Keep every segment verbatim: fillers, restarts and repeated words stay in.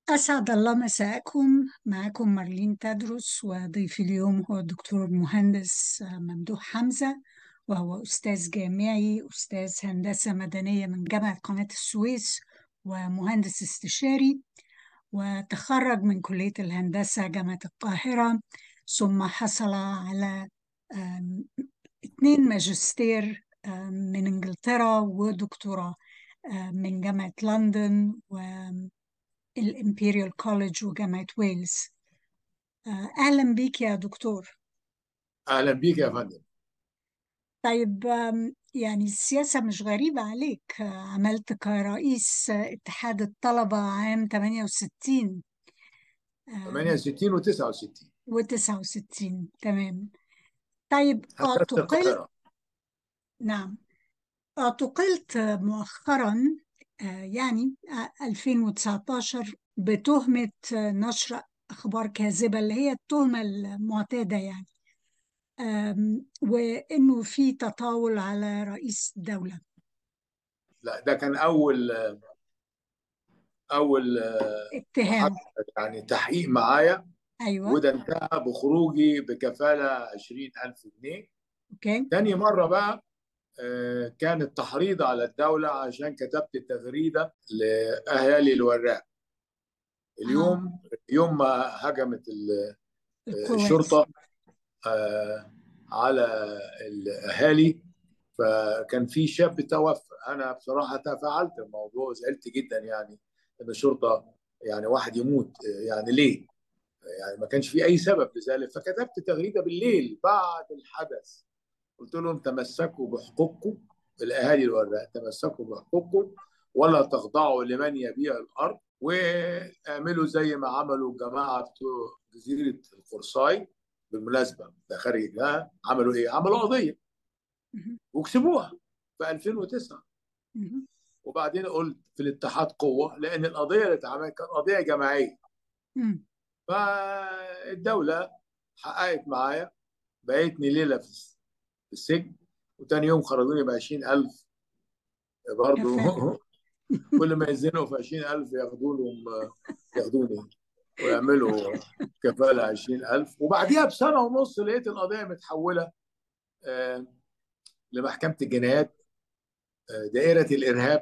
أسعد الله مساءكم. معكم مارلين تدرس، وضيفي اليوم هو الدكتور المهندس ممدوح حمزة، وهو أستاذ جامعي، أستاذ هندسة مدنية من جامعة قناة السويس، ومهندس استشاري، وتخرج من كلية الهندسة جامعة القاهرة. ثم حصل على آم، اتنين ماجستير آم، من إنجلترا، ودكتوراه آم، من جامعة لندن الإمبيريال كوليدج وجامعة ويلز. آه، أهلا بيك يا دكتور. اهلا بيك يا فندم. طيب، آم، يعني السياسة مش غريبة عليك. آه، عملت كرئيس آه، اتحاد الطلبة عام ثمانية وستين ثمانية وستين و69 و69. تمام. طيب، هندسه اعتقلت. القاهره. نعم. اعتقلت آه، مؤخرا، آه، يعني آه، ألفين وتسعتاشر بتهمة آه، نشر أخبار كاذبة، اللي هي التهمة المعتادة يعني. أم، وإنه في تطاول على رئيس الدولة. لا، ده كان اول اول محاكمه، اتهام. يعني تحقيق معايا. أيوة. وده انتهى بخروجي بكفاله عشرين ألف جنيه. أوكي. تاني مره بقى آه، كان التحريض على الدوله عشان كتبت تغريده لاهالي الوراق. آه. اليوم يوم ما هجمت ال- القوات. الشرطه آه، على الاهالي، فكان في شاب توفى. انا بصراحه تفاعلت الموضوع، زعلت جدا يعني ان الشرطه، يعني واحد يموت، يعني ليه؟ يعني ما كانش في اي سبب لذلك. فكتبت تغريده بالليل بعد الحدث، قلت لهم تمسكوا بحقوقكم، الاهالي الوراق تمسكوا بحقوقكم، ولا تخضعوا لمن يبيع الارض، واعملوا زي ما عملوا الجماعه بتوع جزيره القرصاي. بالمناسبه ده خارج، عملوا ايه؟ عملوا قضيه مهم. وكسبوها في ألفين وتسعة. مهم. وبعدين قلت في الاتحاد قوه، لان القضيه اللي اتعملت كانت قضيه جماعيه. مم. فالدوله حققت معايا، بقيتني ليله في السجن، وتاني يوم خرجوني ب عشرين ألف برضه. كفالة. كل ما يزنوا في عشرين ألف ياخدوا لهم، ياخدوني ويعملوا كفاله عشرين ألف. وبعديها بسنه ونص لقيت القضيه متحوله آه، لمحكمه الجنايات، آه، دائره الارهاب،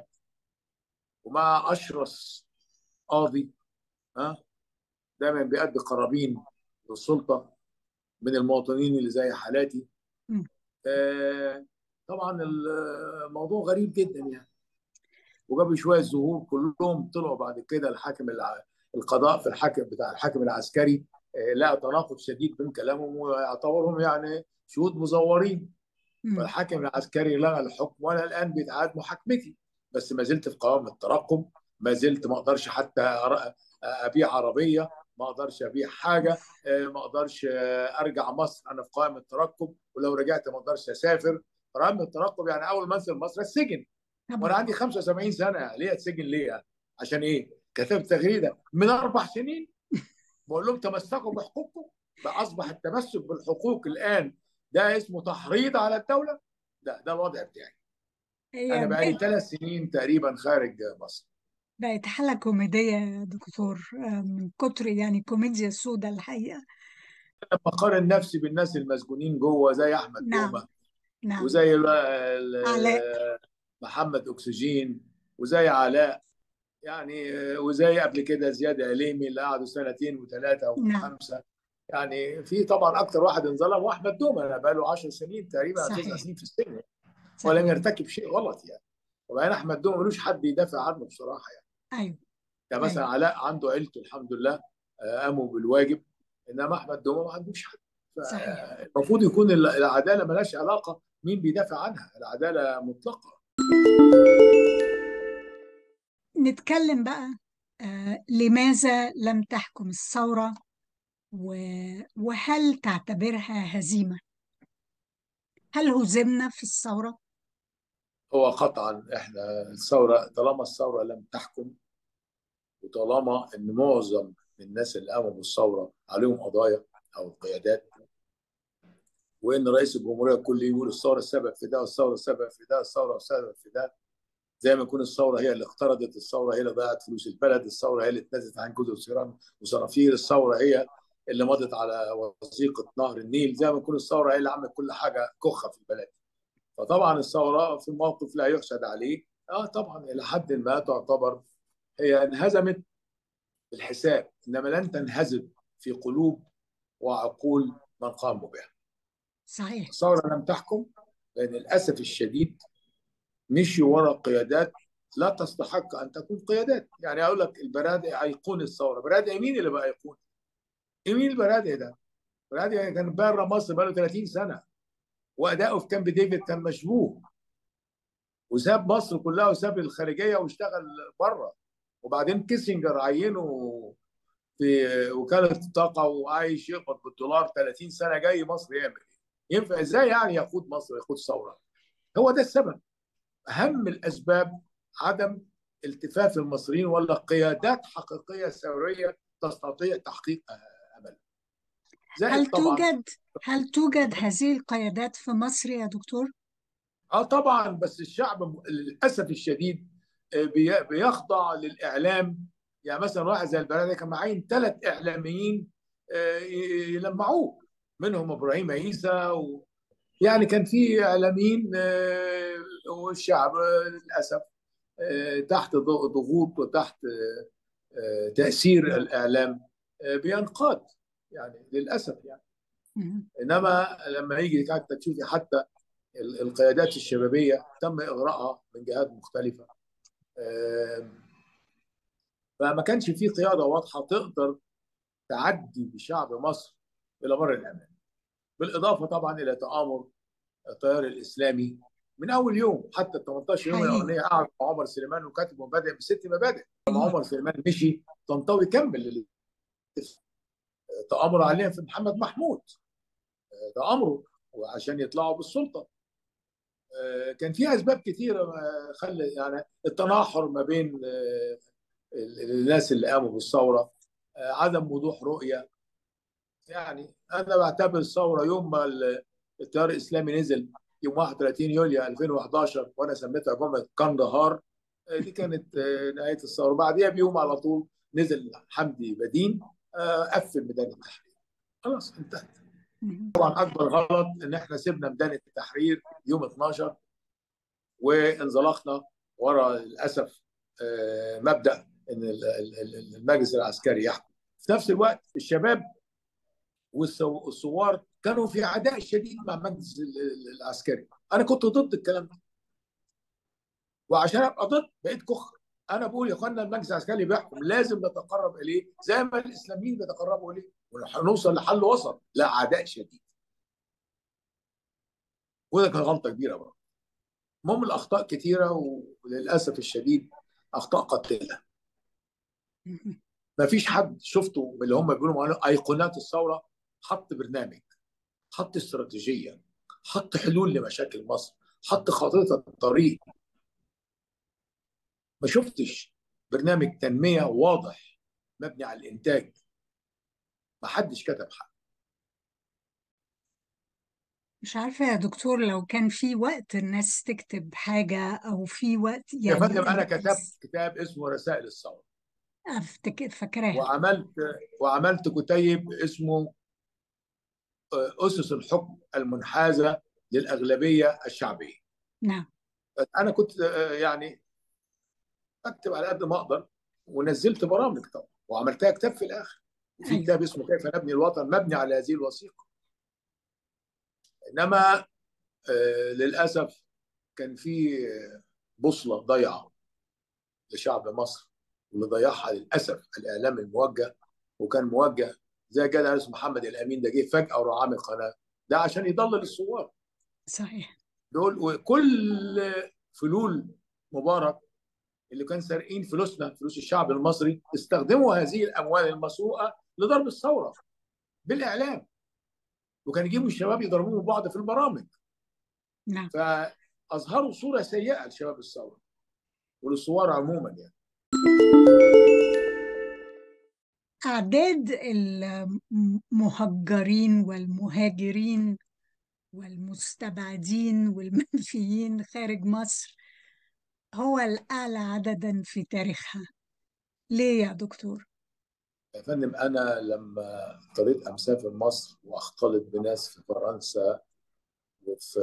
ومع اشرس قاضي ها دايما بيأدي قرابين للسلطه من المواطنين اللي زي حالاتي. مم. آه، طبعا الموضوع غريب جدا يعني. وجابوا شويه ظهور، كلهم طلعوا بعد كده الحاكم الع... القضاء في الحاكم بتاع الحاكم العسكري آه، لقى تناقض شديد بين كلامهم، ويعتبرهم يعني شهود مزورين. مم. فالحاكم العسكري لغى الحكم، وانا الان بيتعاد محاكمتي، بس ما زلت في قوام الترقب. ما زلت ما اقدرش حتى أر- ابيع عربيه، ما اقدرش ابيع حاجه، آه، ما اقدرش آه، ارجع مصر، انا في قائمه الترقب. ولو رجعت ما اقدرش اسافر. قائمه الترقب يعني اول ما انزل مصر السجن. وانا طبعا. عندي خمسة وسبعين سنه، ليه اتسجن ليه يعني؟ عشان ايه؟ كتبت تغريده من اربع سنين بقول لهم تمسكوا بحقوقكم. بقى اصبح التمسك بالحقوق الان ده اسمه تحريض على الدوله. ده ده الوضع بتاعي. هي انا بقالي بقت ثلاث سنين تقريبا خارج مصر. بقت حالة كوميدية يا دكتور، آه، من كتر يعني كوميديا سودة الحقيقة. لما اقارن نفسي بالناس المسجونين جوه زي احمد نعم. دومه، نعم. وزي ال- علاء. ال- محمد اكسجين، وزي علاء، يعني وزي قبل كده زياد عليمي اللي قعدوا سنتين وثلاثه نعم. وخمسه. يعني في طبعا اكتر واحد انظلم واحمد دومه، انا بقى له عشر سنين تقريبا او تسع صحيح. سنين في السجن، ولم صحيح. يرتكب شيء غلط يعني. وبعدين احمد دومه ملوش حد يدافع عنه بصراحه يعني. أيوه. يعني مثلا أيوه. علاء عنده عيلته الحمد لله، آه، قاموا بالواجب، انما احمد دومه ما عندوش حد. صحيح. فالمفروض يكون العداله ملهاش علاقه مين بيدافع عنها، العداله مطلقه. نتكلم بقى. آه لماذا لم تحكم الثورة، و- وهل تعتبرها هزيمة؟ هل هزمنا في الثورة؟ هو قطعا احنا الثوره، طالما الثوره لم تحكم، وطالما ان معظم الناس اللي قاموا بالثوره عليهم قضايا او القيادات، وان رئيس الجمهوريه كل يوم يقول الثوره السبب في ده، والثوره السبب في ده، الثوره السبب في ده، زي ما يكون الثوره هي اللي اقترضت، الثوره هي اللي ضيعت فلوس البلد، الثوره هي اللي اتنازلت عن جزر وسيران وصنافير، الثوره هي اللي مضت على وثيقه نهر النيل، زي ما يكون الثوره هي اللي عملت كل حاجه كخه في البلد. فطبعا الثوره في موقف لا يحسد عليه، اه طبعا الى حد ما تعتبر هي انهزمت بالحساب، انما لن تنهزم في قلوب وعقول من قاموا بها. صحيح. الثوره لم تحكم، لان للاسف الشديد مشوا ورا قيادات لا تستحق ان تكون قيادات. يعني اقول لك البرادعي ايقونه الثوره، برادعي مين اللي بقى ايقونه؟ مين البرادعي ده؟ البرادعي كان بره مصر بقى له ثلاثين سنه، واداؤه في كامب ديفيد كان مشبوه، وساب مصر كلها وساب الخارجيه واشتغل بره. وبعدين كيسنجر عينه في وكاله الطاقه وعايش يقبض بالدولار ثلاثين سنه، جاي مصر يعمل ايه؟ ينفع ازاي يعني يقود مصر ويقود ثوره؟ هو ده السبب. اهم الاسباب عدم التفاف المصريين ولا قيادات حقيقيه ثوريه تستطيع تحقيق امل. هل زائد طبعا. توجد هل توجد هذه القيادات في مصر يا دكتور؟ اه طبعا، بس الشعب للاسف الشديد بيخضع للاعلام. يعني مثلا واحد زي البلد كان معين ثلاث اعلاميين يلمعوه، منهم ابراهيم عيسى و... يعني كان في اعلاميين، والشعب للاسف تحت ضغوط وتحت تاثير الاعلام بينقاد، يعني للاسف يعني. انما لما يجي حتى تشوفي حتى القيادات الشبابيه تم اغراءها من جهات مختلفه، فما كانش في قياده واضحه تقدر تعدي بشعب مصر الى بر الامان. بالاضافه طبعا الى تآمر التيار الاسلامي من اول يوم، حتى ال تمنتاشر يوم حقيقي. الاولانيه قعد مع عمر سليمان وكاتب مبادئ بست مبادئ. لما حقيقي. عمر سليمان مشي طنطاوي كمل تآمر عليهم في محمد محمود، ده امره وعشان يطلعوا بالسلطه. كان في اسباب كثيره خلى يعني التناحر ما بين الناس اللي قاموا بالثوره، عدم وضوح رؤيه. يعني انا بعتبر الثوره يوم ما التيار الاسلامي نزل يوم واحد وثلاثين يوليو ألفين وحداشر، وانا سميتها جمله كندهار، دي كانت نهايه الثوره. بعديها بيوم على طول نزل حمدي بدين قفل ميدان التحرير، خلاص انتهت. طبعا اكبر غلط ان احنا سيبنا ميدان التحرير يوم اتناشر وانزلقنا ورا للاسف مبدا ان المجلس العسكري يحكم. في نفس الوقت الشباب والثوار كانوا في عداء شديد مع المجلس العسكري. انا كنت ضد الكلام ده، وعشان ابقى ضد بقيت كخ. انا بقول يا اخوانا المجلس العسكري بيحكم، لازم نتقرب اليه زي ما الاسلاميين بيتقربوا اليه ونوصل لحل وسط، لا عداء شديد. وده كان غلطه كبيره برضه. المهم الاخطاء كثيره وللاسف الشديد اخطاء قاتله. ما فيش حد شفته من اللي هم بيقولوا ايقونات الثوره حط برنامج، حط استراتيجيه، حط حلول لمشاكل مصر، حط خطيطه الطريق. ما شفتش برنامج تنميه واضح مبني على الانتاج. ما حدش كتب حاجه. مش عارفة يا دكتور، لو كان في وقت الناس تكتب حاجة أو في وقت يا يعني. فندم انا كتبت كتاب اسمه رسائل الثوره، أفتكر فاكراه. وعملت وعملت كتيب اسمه اسس الحكم المنحازه للاغلبيه الشعبيه. نعم. انا كنت يعني اكتب على قد ما اقدر، ونزلت برامج طبعا وعملتها كتاب في الاخر. وفي أيوه. كتاب اسمه كيف نبني الوطن مبني على هذه الوثيقه. انما آه للاسف كان في بوصله ضيعه لشعب مصر، واللي ضيعها للاسف الاعلام الموجه. وكان موجه زي كده اسمه محمد الامين، ده جه فجاه وراح عامل قناه ده عشان يضلل الثوار صحيح. دول. وكل فلول مبارك اللي كان سارقين فلوسنا، فلوس الشعب المصري، استخدموا هذه الاموال المسروقه لضرب الثوره بالاعلام، وكان يجيبوا الشباب يضربوهم بعض في البرامج. نعم. فاظهروا صوره سيئه لشباب الثوره وللثوار عموما يعني. أعداد المهجرين والمهاجرين والمستبعدين والمنفيين خارج مصر هو الأعلى عددا في تاريخها. ليه يا دكتور؟ يا فندم، انا لما اضطريت امسافر مصر واختلط بناس في فرنسا وفي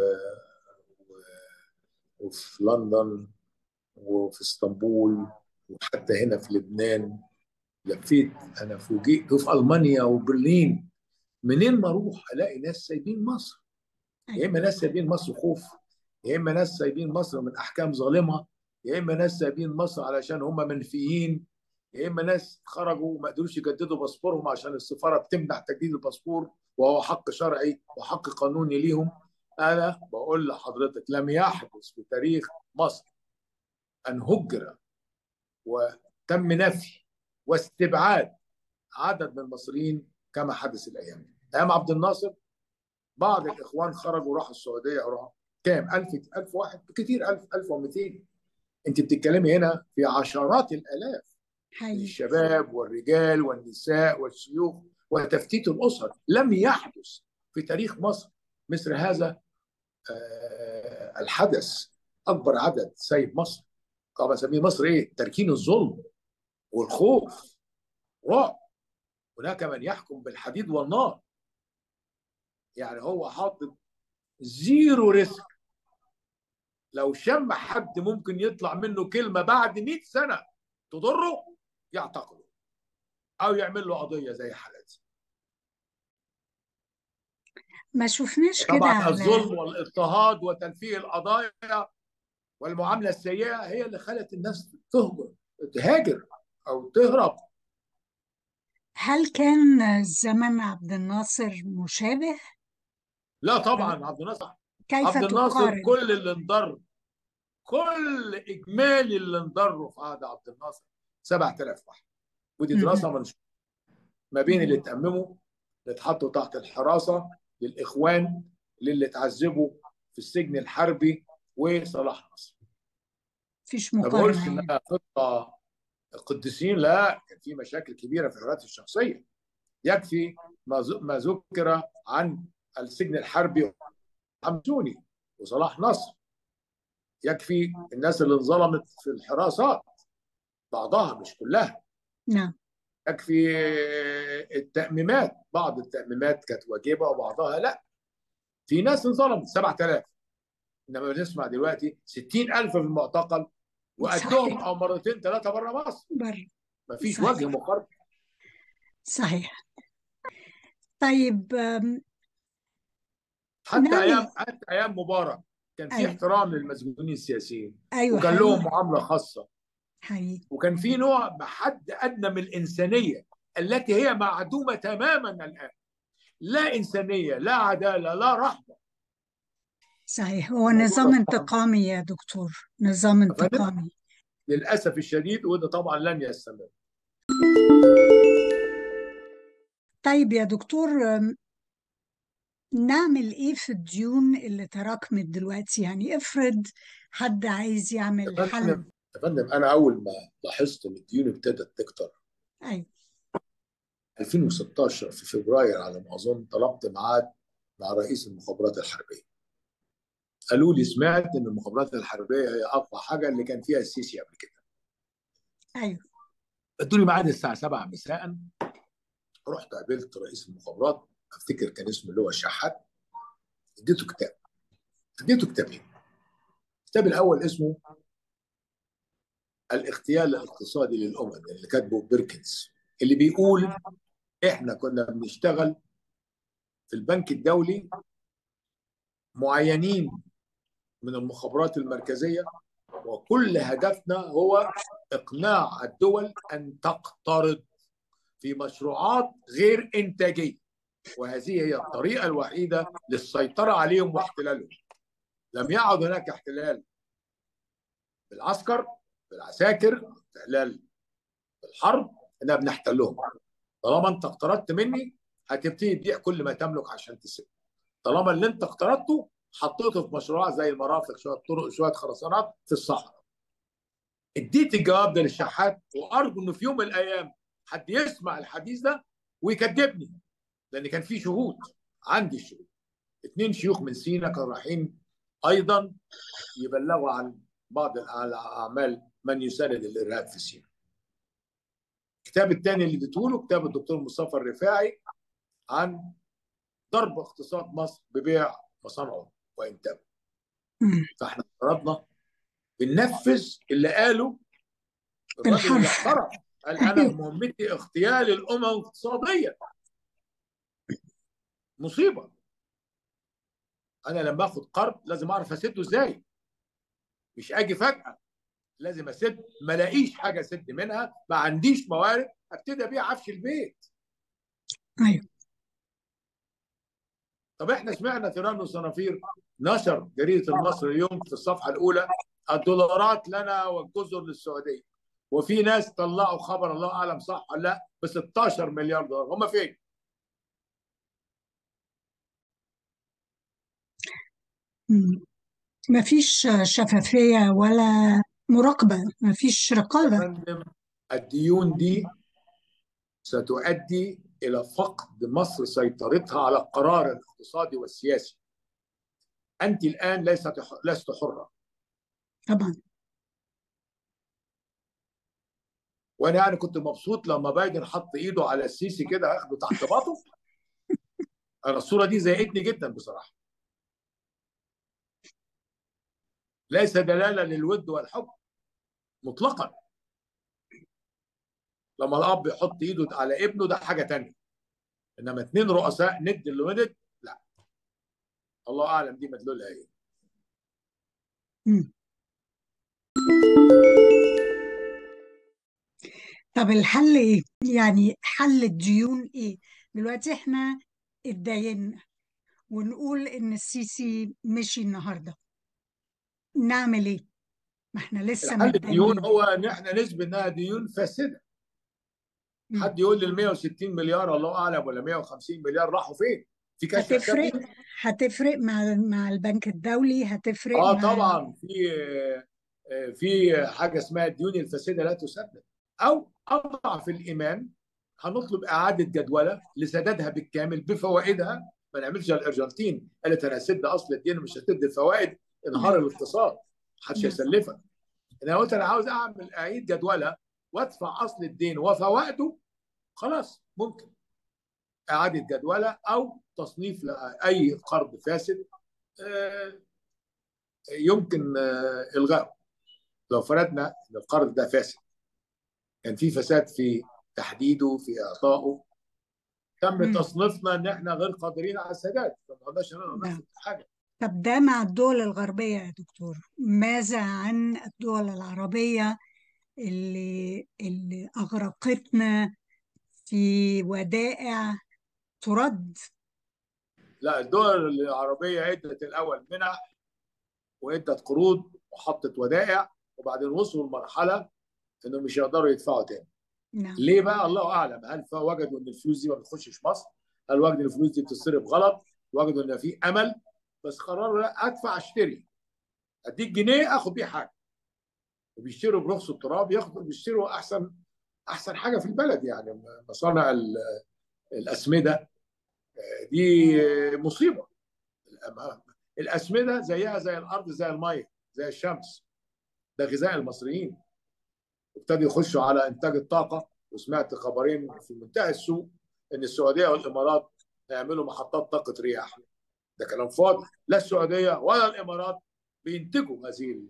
وفي لندن وفي اسطنبول وحتى هنا في لبنان، لفيت. انا فوجئت في المانيا وبرلين، منين ما اروح الاقي ناس سايبين مصر. يا أيوة. اما ناس سايبين مصر خوف، يا اما ناس سايبين مصر من احكام ظالمه، يا اما ناس سايبين مصر علشان هم منفيين، يا اما ناس خرجوا وما قدروش يجددوا باسبورهم عشان السفاره بتمنع تجديد الباسبور، وهو حق شرعي وحق قانوني ليهم. انا بقول لحضرتك لم يحدث في تاريخ مصر ان هجر وتم نفي واستبعاد عدد من المصريين كما حدث الايام دي. ايام عبد الناصر بعض الاخوان خرجوا راحوا السعوديه، راحوا كام ألف ألف واحد كتير، ألف ألف ومئتين. انت بتتكلمي هنا في عشرات الالاف من حقيقي. الشباب والرجال والنساء والشيوخ، وتفتيت الاسر. لم يحدث في تاريخ مصر مثل هذا آه، الحدث. اكبر عدد سايب مصر، طبعا اسميه مصر ايه؟ تركين الظلم والخوف، رعب. هناك من يحكم بالحديد والنار. يعني هو حاطط زيرو ريسك، لو شم حد ممكن يطلع منه كلمه بعد مئة سنه تضره يعتقله او يعمل له قضيه زي حالتي. ما شفناش كده طبعا على الظلم والاضطهاد وتنفيذ القضايا والمعامله السيئه هي اللي خلت الناس تهجر تهاجر او تهرب. هل كان زمن عبد الناصر مشابه؟ لا طبعا، عبد الناصر كيف عبد الناصر تقارن؟ كل اللي انضر، كل اجمالي اللي انضروا في عهد عبد الناصر سبعة آلاف واحد. ودي دراسه مهم. منشوره ما بين اللي اتأمموا، اللي اتحطوا تحت الحراسة للإخوان، للي اتعذبوا في السجن الحربي، وصلاح نصر. مفيش ما بقولش مقارنة يعني. انها خطة قديسين، لا، كان في مشاكل كبيرة في حياتي الشخصية. يكفي ما ما ذكر عن السجن الحربي حمدوني وصلاح نصر، يكفي الناس اللي انظلمت في الحراسات، بعضها مش كلها، نعم. يكفي التأميمات، بعض التأميمات كانت واجبة وبعضها لا. في ناس انظلمت سبعة آلاف، انما بنسمع دلوقتي ستين ألف في المعتقل، وقدهم صحيح. او مرتين ثلاثه بره مصر. بر. مفيش وجه صحيح. مقارنه. صحيح. طيب، أم، حتى نعمل. ايام حتى ايام مبارك كان في أيوة. احترام للمسجونين السياسيين، أيوة وكان لهم حقيقي. معامله خاصه، حقيقي. وكان في نوع بحد ادنى من الانسانيه التي هي معدومه تماما الان. لا انسانيه، لا عداله، لا رحمه. صحيح، هو الموضوع نظام ده طبعا انتقامي يا دكتور، نظام فندم انتقامي. للاسف الشديد، وده طبعا لن يستمر. طيب يا دكتور، أم، نعمل ايه في الديون اللي تراكمت دلوقتي؟ يعني افرض حد عايز يا يعمل فندم حل. يا فندم انا اول ما لاحظت ان الديون ابتدت تكتر ايوه. ألفين وستاشر في فبراير على ما اظن، طلبت ميعاد مع رئيس المخابرات الحربيه. قالوا لي سمعت ان المخابرات الحربيه هي اقوى حاجه اللي كان فيها السيسي قبل كده. ايوه. ادوني ميعاد الساعه سبعة مساء. رحت قابلت رئيس المخابرات، افتكر كان اسمه اللي هو الشحات. اديته كتاب، اديته كتابين. الكتاب الاول اسمه الاغتيال الاقتصادي للامم، اللي كاتبه بيركنز، اللي بيقول احنا كنا بنشتغل في البنك الدولي معينين من المخابرات المركزيه، وكل هدفنا هو اقناع الدول ان تقترض في مشروعات غير انتاجيه، وهذه هي الطريقه الوحيده للسيطره عليهم واحتلالهم. لم يعد هناك احتلال بالعسكر بالعساكر، احتلال بالحرب، اننا بنحتلهم. طالما انت اقترضت مني هتبتدي تبيع كل ما تملك عشان تسد. طالما اللي انت اقترضته حطيته في مشروعات زي المرافق، شويه طرق، شويه خرسانات في الصحراء. اديت الجواب ده للشحات، وارجو انه في يوم من الايام حد يسمع الحديث ده ويكذبني، لان كان في شهود، عندي الشهود. اثنين شيوخ من سينا كانوا رايحين ايضا يبلغوا عن بعض الاعمال من يساند الارهاب في سيناء. الكتاب الثاني اللي اديته له كتاب الدكتور مصطفى الرفاعي عن ضرب اقتصاد مصر ببيع مصانعه وانتاجه. فاحنا افترضنا بننفذ اللي قاله الراجل اللي اعترف، قال انا مهمتي اغتيال الامم اقتصاديا. مصيبه. انا لما اخد قرض لازم اعرف اسده ازاي، مش اجي فجاه، لازم اسد، ما الاقيش حاجه اسد منها، ما عنديش موارد، ابتدي ابيع عفش البيت. ايوه. طب احنا سمعنا تيران وصنافير نشر جريده المصري اليوم في الصفحه الاولى الدولارات لنا والجزر للسعوديه، وفي ناس طلعوا خبر الله اعلم صح ولا لا ب ستاشر مليار دولار، هم فين؟ ما فيش شفافية ولا مراقبة، ما فيش يا رقابة. فندم الديون دي ستؤدي الى فقد مصر سيطرتها على القرار الاقتصادي والسياسي. انت الان ليست لست حره. طبعا. وانا يعني كنت مبسوط لما بايدن حط ايده على السيسي كده اخده تحت باطه. انا الصوره دي زهقتني جدا بصراحه. ليس دلاله للود والحب مطلقا. لما الاب يحط ايده على ابنه ده حاجه ثانيه، انما اثنين رؤساء ند اللي ند، لا. الله اعلم دي مدلولها ايه. مم. طب الحل ايه؟ يعني حل الديون ايه؟ دلوقتي احنا اتداينا ونقول ان السيسي مشي النهارده، نعمل ايه؟ ما احنا لسه الحل الديون متداينين. هو ان احنا نثبت انها ديون فاسده. مم. حد يقول لي ال مية وستين مليار الله اعلم ولا مية وخمسين مليار راحوا فين؟ في كشف حساب هتفرق ليه؟ هتفرق مع مع البنك الدولي، هتفرق اه مع ال... طبعا في في حاجه اسمها الديون الفاسده لا تسدد، او اضعف الايمان هنطلب اعاده جدوله لسدادها بالكامل بفوائدها. ما نعملش زي الارجنتين قالت انا هسد اصل الدين مش هسد الفوائد، انهار نعم. الاقتصاد، محدش نعم. هيسلفك. انا قلت انا عاوز اعمل اعيد جدوله وادفع اصل الدين وفوائده، خلاص ممكن اعاده جدوله او تصنيف لاي قرض فاسد يمكن الغائه. لو فرضنا ان القرض ده فاسد، كان في فساد في تحديده في اعطائه، تم مم. تصنيفنا ان احنا غير قادرين على السداد، فما نقدرش نعم. ناخد حاجه. طب ده مع الدول الغربية يا دكتور، ماذا عن الدول العربية اللي اللي أغرقتنا في ودائع ترد؟ لا، الدول العربيه عدت الاول منح وعدت قروض وحطت ودائع، وبعدين وصلوا لمرحله انهم مش يقدروا يدفعوا تاني. نعم. ليه بقى؟ الله اعلم. هل وجدوا ان الفلوس دي ما بتخشش مصر؟ هل وجدوا ان الفلوس دي بتصرف غلط؟ وجدوا ان في امل؟ بس قرروا لا، ادفع اشتري، اديك جنيه اخد بيه حاجه. وبيشتروا برخص التراب، ياخدوا بيشتروا احسن احسن حاجه في البلد. يعني مصانع الاسمده دي مصيبه. الاسمده زيها زي الارض زي الميه زي الشمس، ده غذاء المصريين. ابتدوا يخشوا على انتاج الطاقه، وسمعت خبرين في منتهى السوء ان السعوديه والامارات هيعملوا محطات طاقه رياح. ده كلام فاضي، لا السعوديه ولا الامارات بينتجوا هذه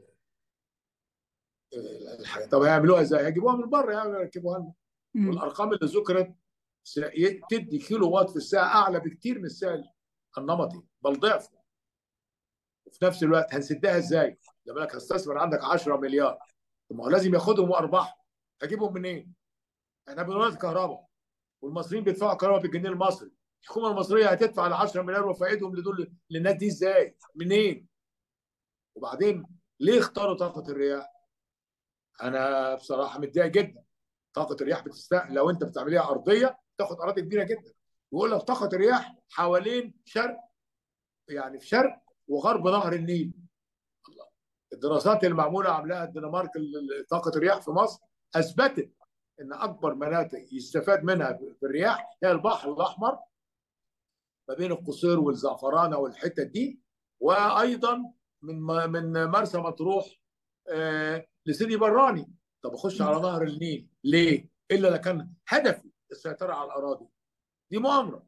الحاجه. طب هيعملوها ازاي؟ هيجيبوها من بره يعني يركبوها لنا. مم. والارقام اللي ذكرت تدي كيلو وات في الساعه اعلى بكتير من السعر النمطي، بل ضعفه. وفي نفس الوقت هنسدها ازاي؟ لما لك هستثمر عندك عشرة مليار، طب ما هو لازم ياخدهم وارباح، هجيبهم منين؟ احنا بنولد كهرباء والمصريين بيدفعوا كهرباء بالجنيه المصري، الحكومه المصريه هتدفع ال عشرة مليار وفائدهم لدول للناس دي ازاي؟ منين؟ وبعدين ليه اختاروا طاقه الرياح؟ انا بصراحه متضايق جدا. طاقه الرياح بتستاهل، لو انت بتعمليها ارضيه تاخد اراضي كبيره جدا. ويقول لك طاقه الرياح حوالين شرق، يعني في شرق وغرب نهر النيل. الله. الدراسات اللي معموله عاملاها الدنمارك طاقه الرياح في مصر اثبتت ان اكبر مناطق يستفاد منها في الرياح هي البحر الاحمر، ما بين القصير والزعفرانه والحتت دي، وايضا من من مرسى مطروح آه لسيدي براني. طب اخش على نهر النيل ليه؟ الا لو كان هدفي السيطره على الاراضي دي مؤامره.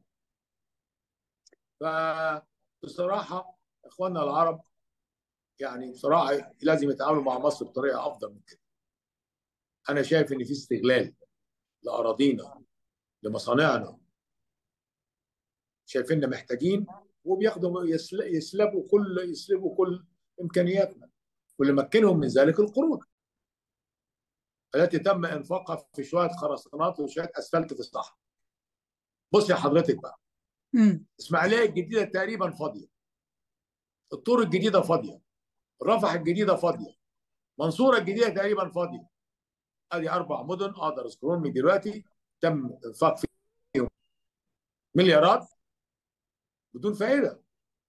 فبصراحه اخواننا العرب يعني بصراحه لازم يتعاملوا مع مصر بطريقه افضل من كده. انا شايف ان في استغلال لاراضينا، لمصانعنا، شايفيننا محتاجين وبياخدوا يسلبوا كل يسلبوا كل امكانياتنا، واللي مكنهم من ذلك القروض التي تم انفاقها في شويه خرسانات وشويه اسفلت في الصحراء. بص يا حضرتك بقى، اسماعيليه الجديده تقريبا فاضيه، الطور الجديده فاضيه، رفح الجديده فاضيه، منصوره الجديده تقريبا فاضيه. ادي اربع مدن اقدر اذكرهم من دلوقتي تم انفاق فيهم مليارات بدون فائده.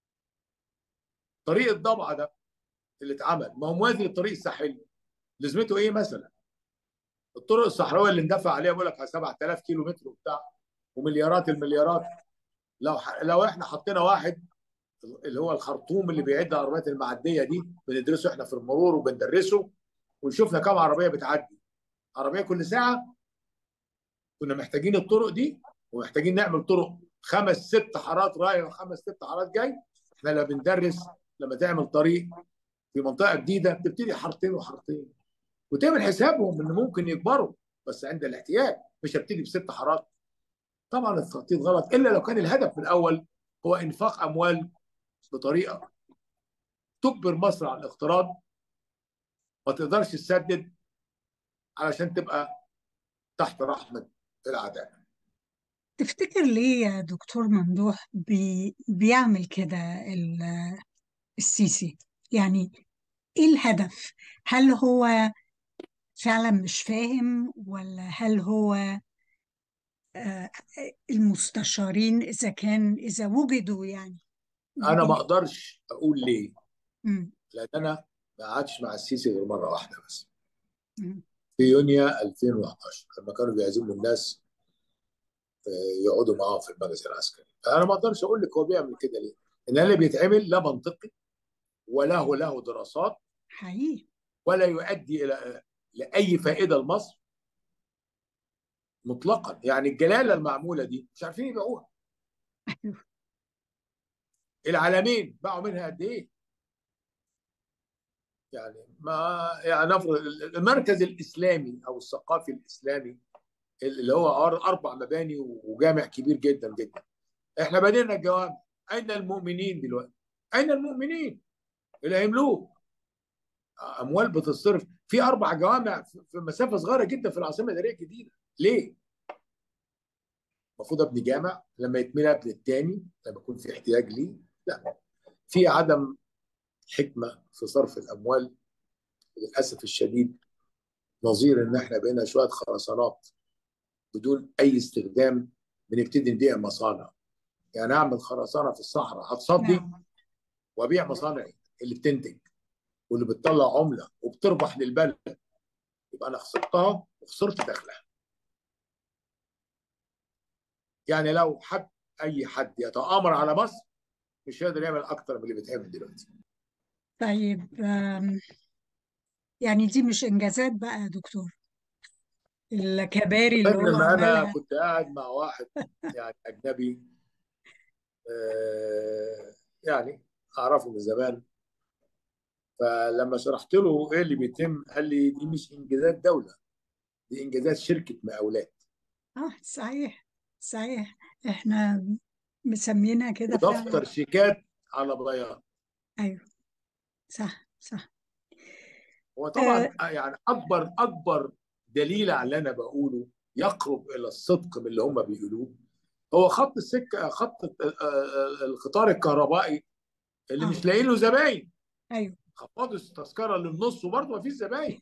طريق الضبعه ده اللي اتعمل ما هو موازي للطريق الساحلي، لازمته ايه مثلا؟ الطرق الصحراويه اللي اندفع عليها بقول لك سبعة آلاف كيلو متر وبتاع ومليارات المليارات. لو ح... لو احنا حطينا واحد اللي هو الخرطوم اللي بيعد العربيات المعديه دي، بندرسه احنا في المرور وبندرسه، وشفنا كم عربيه بتعدي، عربيه كل ساعه. كنا محتاجين الطرق دي، ومحتاجين نعمل طرق خمس ست حارات رايح وخمس ست حارات جاي. احنا لا بندرس لما تعمل طريق في منطقه جديده تبتدي حارتين وحارتين وتعمل حسابهم ان ممكن يكبروا بس عند الاحتياج، مش هبتدي بست حارات. طبعا التخطيط غلط الا لو كان الهدف من الاول هو انفاق اموال بطريقه تجبر مصر على الاقتراض، ما تقدرش تسدد علشان تبقى تحت رحمه العداله. تفتكر ليه يا دكتور ممدوح بي بيعمل كده السيسي؟ يعني ايه الهدف؟ هل هو فعلا مش فاهم، ولا هل هو آه، المستشارين إذا كان إذا وجدوا يعني انا ما بي... اقدرش اقول ليه، مم. لان انا ما قعدتش مع السيسي غير مره واحده بس، مم. في يونيو ألفين وحداشر لما كانوا بيعزموا الناس يقعدوا معاهم في المجلس العسكري. فانا ما اقدرش اقول لك هو بيعمل كده ليه، ان اللي بيتعمل لا منطقي ولا هو له دراسات حقيقي. ولا يؤدي الى لاي فائده لمصر مطلقا. يعني الجلاله المعموله دي مش عارفين يبيعوها. أيوه. العالمين باعوا منها قد ايه؟ يعني ما يعني نفرض المركز الاسلامي او الثقافي الاسلامي اللي هو اربع مباني وجامع كبير جدا جدا، احنا بنينا الجوامع، اين المؤمنين دلوقتي؟ اين المؤمنين اللي هيملوه؟ اموال بتصرف في اربع جوامع في مسافه صغيره جدا في العاصمه الاداريه الجديده. ليه؟ المفروض ابني جامع لما يتملى ابن الثاني لما يكون في احتياج ليه. لا، في عدم حكمه في صرف الاموال للاسف الشديد، نظير ان احنا بقينا شويه خرسانات بدون اي استخدام، بنبتدي نبيع مصانع. يعني اعمل خرسانه في الصحراء هتصدي نعم. وابيع مصانعي اللي بتنتج واللي بتطلع عمله وبتربح للبلد، يبقى انا خسرتها وخسرت دخلها. يعني لو حد اي حد يتآمر على مصر مش هيقدر يعمل اكتر من اللي بيتعمل دلوقتي. طيب، آم، يعني دي مش إنجازات بقى يا دكتور، الكباري اللي فاكر هو لما انا عملها؟ كنت قاعد مع واحد يعني اجنبي، آه يعني اعرفه من زمان، فلما شرحت له ايه اللي بيتم قال لي دي مش انجازات دوله، دي انجازات شركه مقاولات. اه، صحيح. صحيح. احنا مسمينها كده فعلا. ودفتر شيكات على بياض. ايوه. صح، صح. هو آه طبعا يعني اكبر اكبر دليل على اللي انا بقوله يقرب الى الصدق من اللي هم بيقولوه هو خط السكه، خط القطار الكهربائي اللي اه. مش لاقيين له زباين. ايوه. خفضوا التذكره للنص وبرضه ما فيش زباين.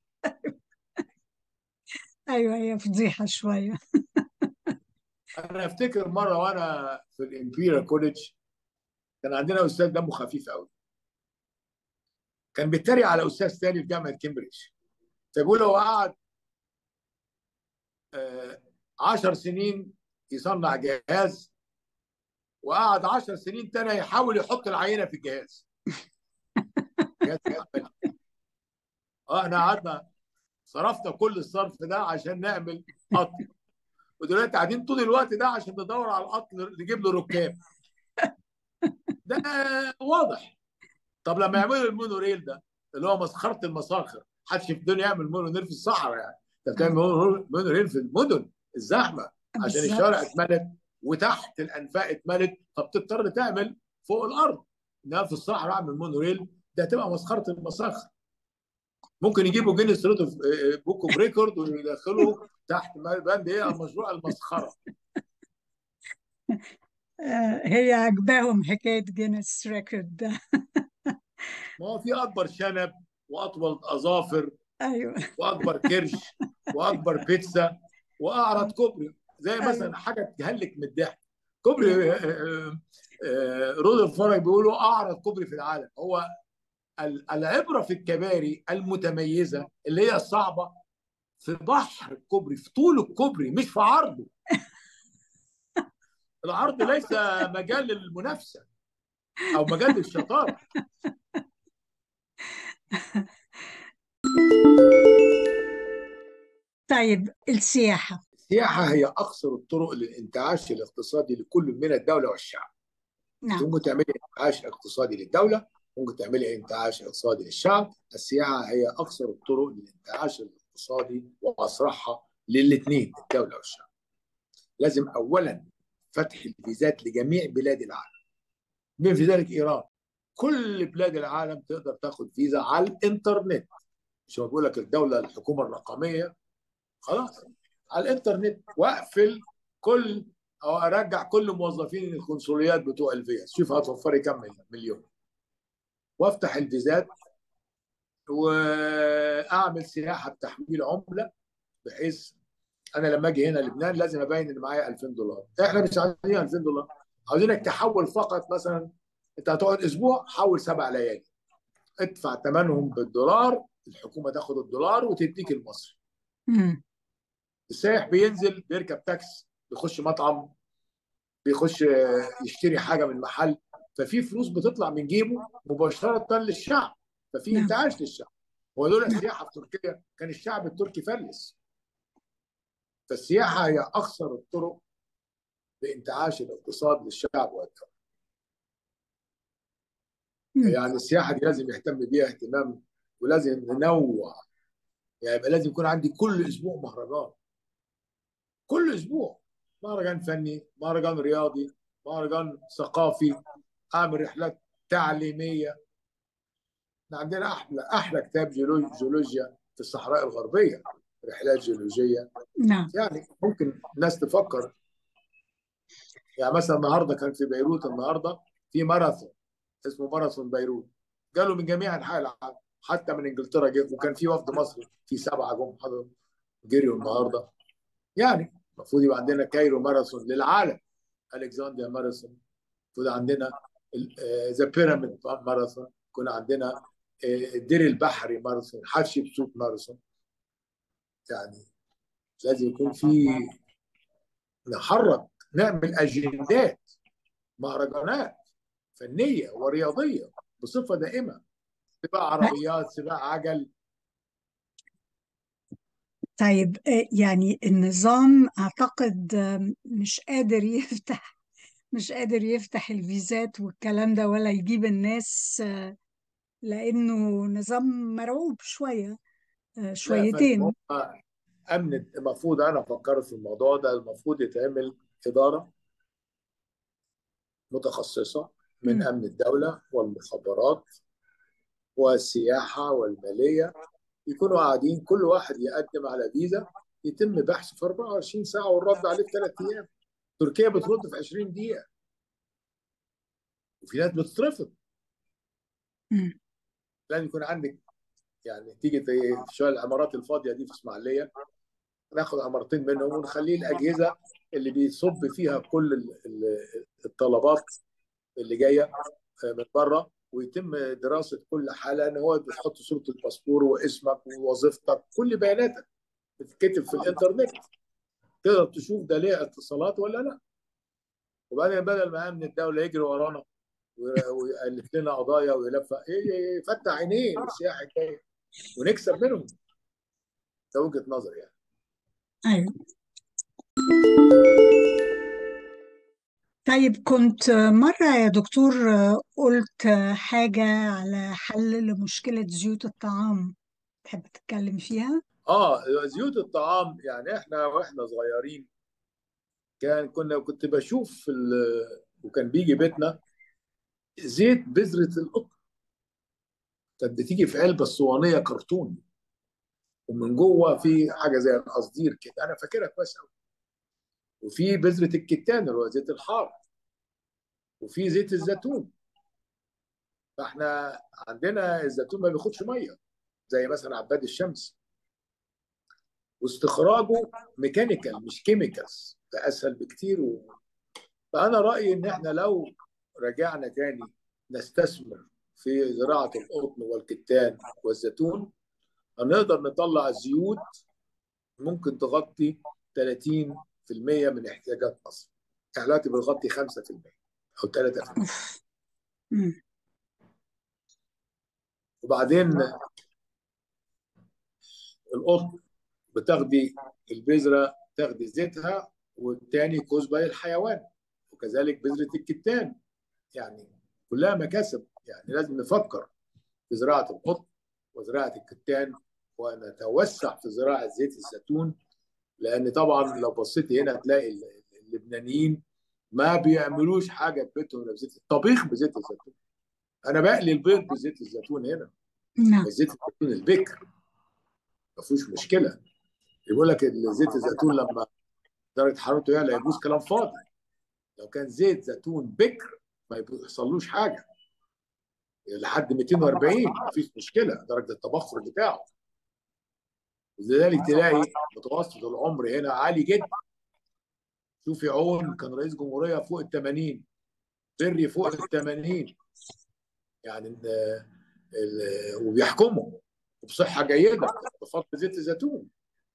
ايوه، هي فضيحة شوية. انا افتكر مره وانا في الامبيريال كوليدج كان عندنا استاذ دمه خفيف قوي، كان بيتريق على استاذ تاني في جامعه كامبريدج، فبيقول هو قعد عشر سنين يصنع جهاز وقعد عشر سنين تانية يحاول يحط العينه في الجهاز. جهاز عملي. اه احنا قعدنا صرفنا كل الصرف ده عشان نعمل قطر، ودلوقتي قاعدين طول الوقت ده عشان ندور على القطر نجيب له ركاب. ده واضح. طب لما يعملوا المونوريل ده اللي هو مسخره المساخر، محدش في الدنيا يعمل مونوريل في الصحراء يعني، انت بتعمل مونوريل في المدن الزحمه عشان الشوارع بالظبط. اتملت وتحت الانفاق اتملت، فبتضطر تعمل فوق الارض. انما في الصحراء اعمل مونوريل ده هتبقى مسخره المساخر. ممكن يجيبوا جينيس بوك اوف ريكورد ويدخلوا تحت بند ايه مشروع المسخره. آه، هي عجباهم حكاية جينيس ريكورد ده. ما هو في اكبر شنب واطول اظافر ايوه. واكبر كرش واكبر بيتزا واعرض كوبري، زي ايوه. مثلا حاجه تهلك من الضحك. كوبري آه، آه، رودolf فرج بيقولوا اعرض كوبري في العالم. هو العبره في الكباري المتميزه اللي هي الصعبه في بحر الكوبري، في طول الكوبري مش في عرضه. العرض ليس مجال للمنافسه او مجال للشطاره. طيب السياحة. السياحه هي اقصر الطرق للانتعاش الاقتصادي لكل من الدوله والشعب. انت نعم. ممكن تعملي انتعاش اقتصادي للدوله، ممكن تعملي انتعاش اقتصادي للشعب. السياحه هي اقصر الطرق للانتعاش الاقتصادي واسرعها للاثنين، الدوله والشعب. لازم اولا فتح الفيزات لجميع بلاد العالم، بما في ذلك ايران. كل بلاد العالم تقدر تاخد فيزا على الانترنت. مش بقول لك الدوله الحكومه الرقميه، خلاص على الانترنت. واقفل كل او ارجع كل موظفين القنصليات بتوع الفيز، شوف هتوفري كم مليون. وافتح الفيزات واعمل سياحه بتحويل عمله، بحيث انا لما اجي هنا لبنان لازم ابين ان معايا ألفين دولار. احنا مش عايزين ألفين دولار، عاوزينك تحول فقط. مثلا انت هتقعد اسبوع، حول سبع ليالي، ادفع ثمنهم بالدولار، الحكومه تاخد الدولار وتديك المصري. مم. السائح بينزل بيركب تاكس، بيخش مطعم، بيخش يشتري حاجه من محل، ففي فلوس بتطلع من جيبه مباشره للشعب، ففي نعم. انتعاش للشعب. ولولا نعم. السياحه في تركيا كان الشعب التركي فلس. فالسياحه هي اقصر الطرق لانتعاش الاقتصاد للشعب والدوله. مم. يعني السياحه دي لازم يهتم بيها اهتمام، ولازم ننوع. يعني يبقى لازم يكون عندي كل اسبوع مهرجان، كل اسبوع مهرجان فني، مهرجان رياضي، مهرجان ثقافي، اعمل رحلات تعليميه. احنا عندنا احلى احلى كتاب جيولو- جيولوجيا في الصحراء الغربيه، رحلات جيولوجيه. نعم. يعني ممكن الناس تفكر. يعني مثلا النهارده كان في بيروت، النهارده في ماراثون اسمه ماراثون بيروت، قالوا من جميع انحاء العالم، حتى من انجلترا جه، وكان في وفد مصري في سبعه جم حضروا جريوا النهارده. يعني المفروض يبقى عندنا كايرو ماراثون للعالم، الكسندريا ماراثون، المفروض عندنا ذا بيراميد ماراثون، يكون عندنا آه، الدير البحري ماراثون، حتشبسوت ماراثون. يعني لازم يكون في، نحرك، نعمل اجندات، مهرجانات فنيه ورياضيه بصفه دائمه، سباق عربيات، سباق عجل. طيب آه، يعني النظام أعتقد آه، مش قادر يفتح مش قادر يفتح الفيزات والكلام ده، ولا يجيب الناس، آه، لأنه نظام مرعوب شوية، آه، لا يا فندم، شويتين. هم امن. المفروض انا فكرت في الموضوع ده، المفروض يتعمل اداره متخصصه من مم. امن الدوله والمخابرات والسياحه والماليه، يكونوا قاعدين كل واحد يقدم على فيزا، يتم بحثه في أربعة وعشرين ساعه والرد عليه في ثلاث ايام. تركيا بترد في عشرين دقيقه، وفي ناس بتترفض. مم. لازم يكون عندك، يعني تيجي في شويه العمارات الفاضيه دي في اسماعيليه، ناخد عمارتين منهم ونخليه الاجهزه اللي بيصب فيها كل ال- ال- الطلبات اللي جايه من بره، ويتم دراسه كل حاله، ان هو بتحط صوره الباسبور واسمك ووظيفتك، كل بياناتك بتتكتب في الانترنت، تقدر تشوف ده ليه اتصالات ولا لا. وبعدين بدل ما امن الدوله يجري ورانا ويالف لنا قضايا ويلف، ايه، يفتح عينيه للسياح الجاي. ونكسب منهم. ده وجهة نظري يعني. ايوه. طيب كنت مرة يا دكتور قلت حاجة على حل لمشكلة زيوت الطعام، تحب تتكلم فيها؟ اه، زيوت الطعام يعني احنا واحنا صغيرين كان كنا كنت بشوف في ال- وكان بيجي بيتنا زيت بذرة القطن، كانت بتيجي في علبة اسطوانية كرتون، ومن جوه في حاجة زي القصدير كده، انا فاكرها كويس قوي. وفي بذرة الكتان اللي هو زيت الحار، وفي زيت الزيتون. فاحنا عندنا الزيتون ما بياخدش ميه زي مثلا عباد الشمس، واستخراجه ميكانيكال مش كيميكالز، ده اسهل بكتير. و... فانا رايي ان احنا لو رجعنا تاني نستثمر في زراعه القطن والكتان والزيتون، هنقدر نطلع زيوت ممكن تغطي ثلاثين في المية من احتياجات مصر. احنا دلوقتي بنغطي خمسة في المية او ثلاثة في المية. أوف. مم. وبعدين القطن بتاخدي البذره تاخدي زيتها، والتاني كزبه للحيوان، وكذلك بذره الكتان. يعني كلها مكاسب. يعني لازم نفكر في زراعه القطن وزراعه الكتان، ونتوسع في زراعه زيت الزيتون. لان طبعا لو بصيتي هنا هتلاقي اللبنانيين ما بيعملوش حاجه في بيتهم الا بزيت الطبيخ بزيت الزيتون. انا بقلي البيض بزيت الزيتون هنا، نعم. بس زيت الزيتون البكر ما فيهوش مشكله. يقول لك زيت الزيتون لما درجه حرارته يعلى يبوظ، كلام فاضي. لو كان زيت زيتون بكر ما يحصلوش حاجه لحد مئتين وأربعين، مفيش مشكله درجه التبخر بتاعه. لذلك تلاقي متوسط العمر هنا عالي جدا. شوفي عون كان رئيس جمهوريه فوق ال ثمانين، بري فوق ال ثمانين، يعني ال ال وبيحكموا وبصحه جيده بفضل زيت الزيتون.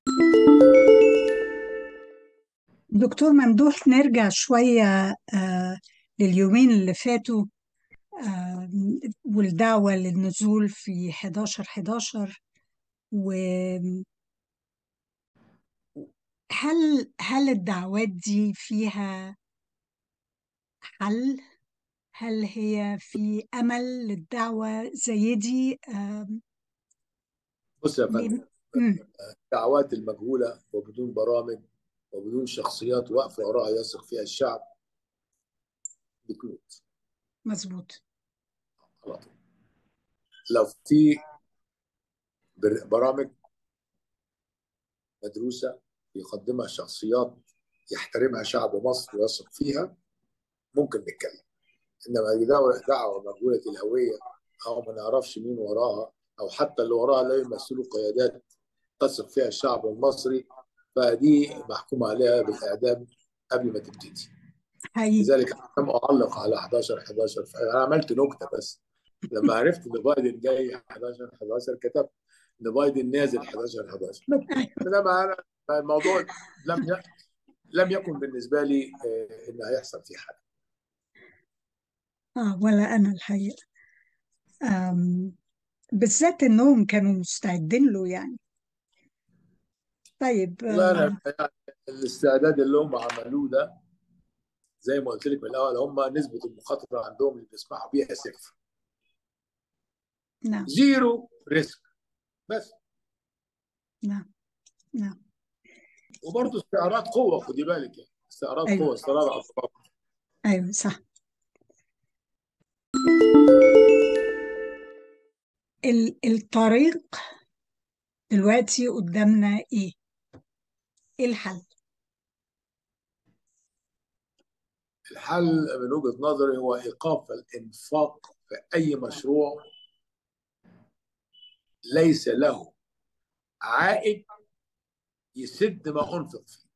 دكتور ممدوح، نرجع شوية آه لليومين اللي فاتوا، آه والدعوة للنزول في حداشر حداشر. وهل هل الدعوات دي فيها حل؟ هل هي في أمل للدعوة زي دي؟ آه بص يا فندم، ليه؟ مم. الدعوات المجهوله وبدون برامج وبدون شخصيات واقفه وراها يثق فيها الشعب بتموت مظبوط. على طول. لو في برامج مدروسه يقدمها شخصيات يحترمها شعب مصر ويثق فيها، ممكن نتكلم. انما دعوه دعوه مجهوله الهويه، او ما نعرفش مين وراها، او حتى اللي وراها لا يمثلوا قيادات تثق فيها الشعب المصري، فدي محكوم عليها بالاعدام قبل ما تبتدي. حقيقي. لذلك لم اعلق على حداشر حداشر، انا عملت نكته بس. لما عرفت ان بايدن جاي حداشر حداشر كتبت ان بايدن نازل حداشر حداشر. أيوة. انما انا الموضوع لم ي... لم يكن بالنسبه لي آه، ان هيحصل فيه حاجه. آه ولا أنا الحقيقة. آم، بالذات إنهم كانوا مستعدين له يعني. طيب. والله انا آه يعني الاستعداد اللي هم عملوه ده، زي ما قلت لك من الاول، هم نسبه المخاطره عندهم اللي بيسمحوا بيها صفر، نعم. زيرو ريسك بس. نعم. نعم. وبرضه استعراض قوه، خدي بالك يعني استعراض أيوة. قوه، استعراض اطراف. أيوة صح. ال- الطريق دلوقتي قدامنا إيه؟ إيه الحل؟ الحل من وجهه نظري هو ايقاف الانفاق في اي مشروع ليس له عائد يسد ما انفق فيه.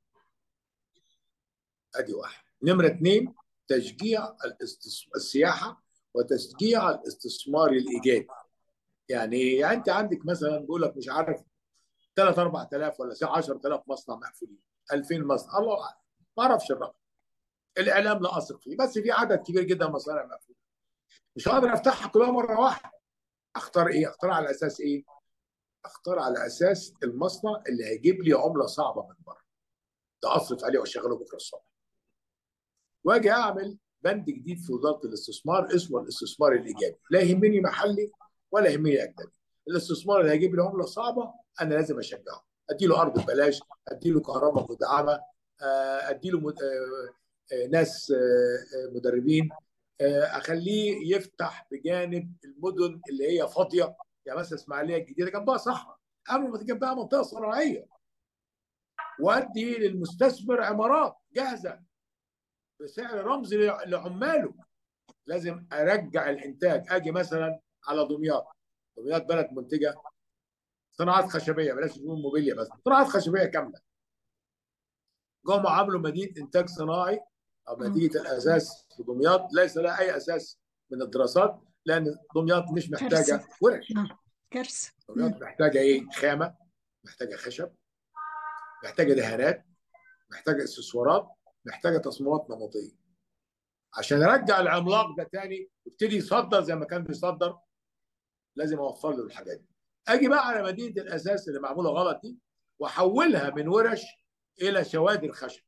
ادي واحد. نمره اثنين، تشجيع الاستث... السياحه وتشجيع الاستثمار الايجابي. يعني يعني انت عندك مثلا بيقول لك مش عارف ثلاثة أربعة آلاف ولا عشرة آلاف مصنع مقفولين، ألفين مصنع، الله اعلم، ما اعرفش الرقم. الاعلام لا اثق فيه، بس في عدد كبير جدا من مصانع مقفوله. مش هقدر افتحها كلها مره واحده. اختار ايه؟ اختار على اساس ايه؟ اختار على اساس المصنع اللي هيجيب لي عمله صعبه من بره، ده اصرف عليه واشغله بكره الصبح، واجي اعمل بند جديد في وزاره الاستثمار اسمه الاستثمار الايجابي، لا يهمني محلي ولا يهمني اجنبي. الاستثمار اللي هيجيب لي عمله صعبه انا لازم اشجعه، ادي له ارض ببلاش، ادي له كهرباء مدعمه، ادي له مد... آه، آه، ناس آه، آه، مدربين، آه، اخليه يفتح بجانب المدن اللي هي فاضيه، يعني مثلا اسماعيليه الجديده جنبها صحراء، قبل ما تجيب بقى منطقه صناعيه، وادي للمستثمر عمارات جاهزه بسعر رمزي لعماله. لازم ارجع الانتاج، اجي مثلا على دمياط، دمياط بلد منتجه صناعات خشبيه، بلاش نقول موبيليا، بس صناعات خشبيه كامله، جم عملوا مدينه انتاج صناعي او آه. مدينه الاساس في دمياط، ليس لها اي اساس من الدراسات، لان دمياط مش كارثة. محتاجه ورش، آه. كارثة. دمياط مم. محتاجه ايه؟ خامه، محتاجه خشب، محتاجه دهانات، محتاجه اكسسوارات، محتاجه تصميمات نمطيه. عشان ارجع العملاق ده تاني يبتدي يصدر زي ما كان بيصدر، لازم اوفر له الحاجات دي. اجي بقى على مدينه الاساس اللي معموله غلط دي، واحولها من ورش الى شوادر خشب،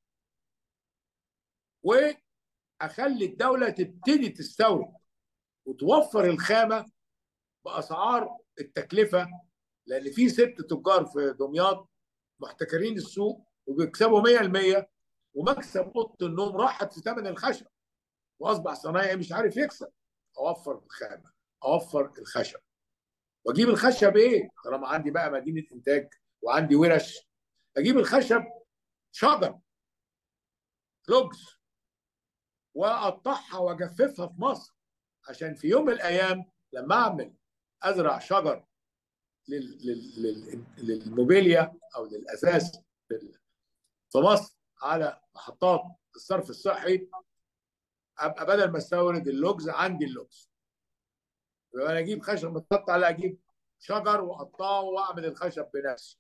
واخلي الدوله تبتدي تستورد وتوفر الخامه باسعار التكلفه، لان في ست تجار في دمياط محتكرين السوق وبيكسبوا مية بالمية، ومكسب اوضه النوم راحت في ثمن الخشب، واصبح صنايعي مش عارف يكسب. اوفر الخامه، اوفر الخشب، واجيب الخشب ايه؟ طالما عندي بقى مدينه انتاج وعندي ورش، اجيب الخشب شجر لوجز واقطعها واجففها في مصر، عشان في يوم من الايام لما اعمل ازرع شجر لل- لل- لل- للموبيليا او للاساس في مصر على محطات الصرف الصحي، ابقى بدل ما استورد اللوجز عندي اللوجز، يبقى انا اجيب خشب متقطع، لا اجيب شجر واقطعه واعمل الخشب بنفسي،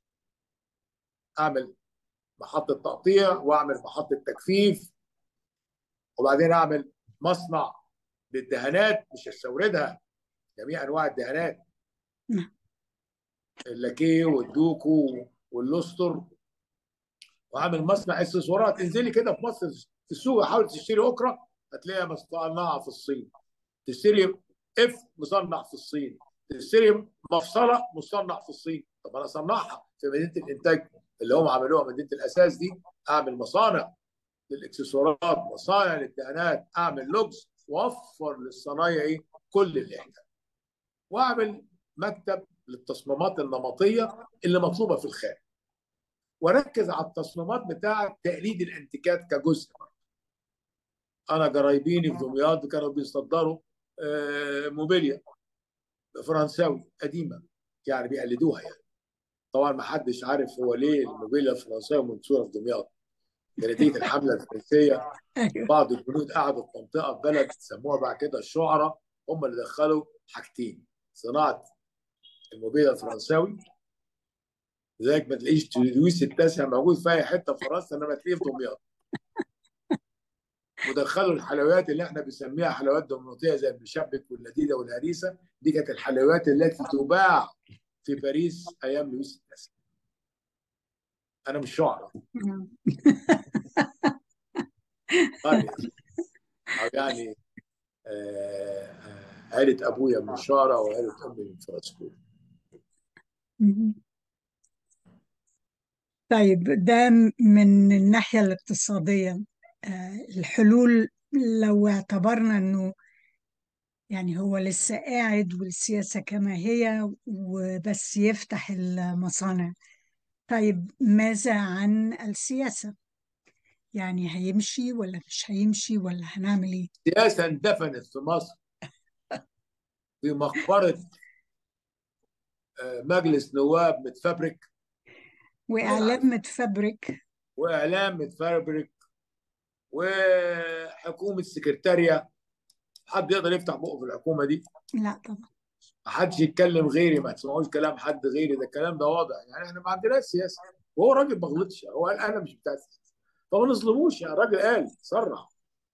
اعمل محطه تقطيع واعمل محطه تجفيف، وبعدين اعمل مصنع للدهانات مش هستوردها، جميع انواع الدهانات، نعم. اللاكيه والدوكو واللوستر، واعمل مصنع اكسسوارات. انزلي كده في مصر في السوق، حاول تشتري اوكرا هتلاقيها مصنعه في الصين، تشتري اف مصنع في الصين، تشتري مفصله مصنع في الصين. طب انا اصنعها في مدينه الانتاج اللي هم عملوها مدينه الاساس دي، اعمل مصانع للاكسسوارات، مصانع للدهانات، اعمل لوكس، واوفر للصنايعي كل اللي يحتاجه، واعمل مكتب للتصميمات النمطيه اللي مطلوبه في الخارج، واركز على التصميمات بتاعه تقليد الانتيكات كجزء. انا جرايبيني في دمياط كانوا بيصدروا آه، موبيليا فرنساوي قديمه، يعني بيقلدوها يعني. طبعا ما حدش عارف هو ليه الموبيليا الفرنساوي منصوره في دمياط، نتيجه الحمله الفرنسيه. أيوه. بعض الجنود قعدوا في منطقه في بلد سموها بعد كده الشعراء، هم اللي دخلوا حاجتين: صناعه الموبيليا الفرنساوي، لذلك ما تلاقيش لويس التاسع موجود في اي حته في فرنسا، انما تلاقيه في دمياط. ودخلوا الحلويات اللي احنا بنسميها حلويات دمياطيه زي المشبك واللذيذه والهريسه، دي كانت الحلويات التي تباع في باريس ايام لويس التاسع. انا مش شعراء، نعم. قريه، او يعني آه، آه، عيله ابويا من شعراء وعيله امي من فرنسا. مم. طيب، ده من الناحية الاقتصادية. آه، الحلول، لو اعتبرنا أنه يعني هو لسه قاعد والسياسة كما هي وبس يفتح المصانع، طيب ماذا عن السياسة؟ يعني هيمشي ولا مش هيمشي ولا هنعمل ايه؟ سياسه اندفنت في مصر في مقبره آه، مجلس نواب متفبرك، كلنا وإعلام عارفين، متفبرك. واعلام متفبرك، وحكومه سكرتاريه. حد يقدر يفتح بقه في الحكومه دي؟ لا طبعا. ما حدش يتكلم غيري، ما تسمعوش كلام حد غيري، ده الكلام ده واضح يعني. احنا ما عندناش سياسه، وهو راجل ما غلطش، هو قال انا مش بتاع السياسه، فما نظلموش يعني، الراجل قال صرح،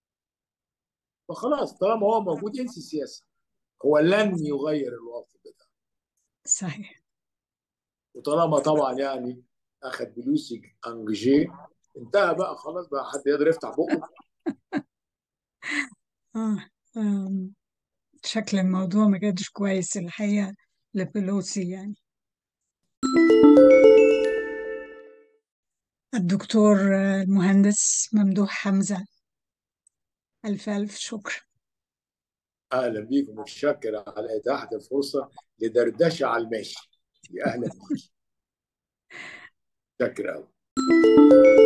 فخلاص طالما هو موجود انسي السياسه، هو لن يغير الواقع ده. صحيح. وطالما طبعا يعني اخذ بلوسي انجي، انتهى بقى خلاص، بقى حد يقدر يفتح بقه. آه. آم، شكل الموضوع ما كانش كويس الحقيقة لبلوسي يعني. الدكتور آه، المهندس ممدوح حمزة، ألف ألف شكر. اهلا بيك، ومتشكر على اتاحه الفرصه لدردشه على الماشي. يا اهلا بيك، شكرا.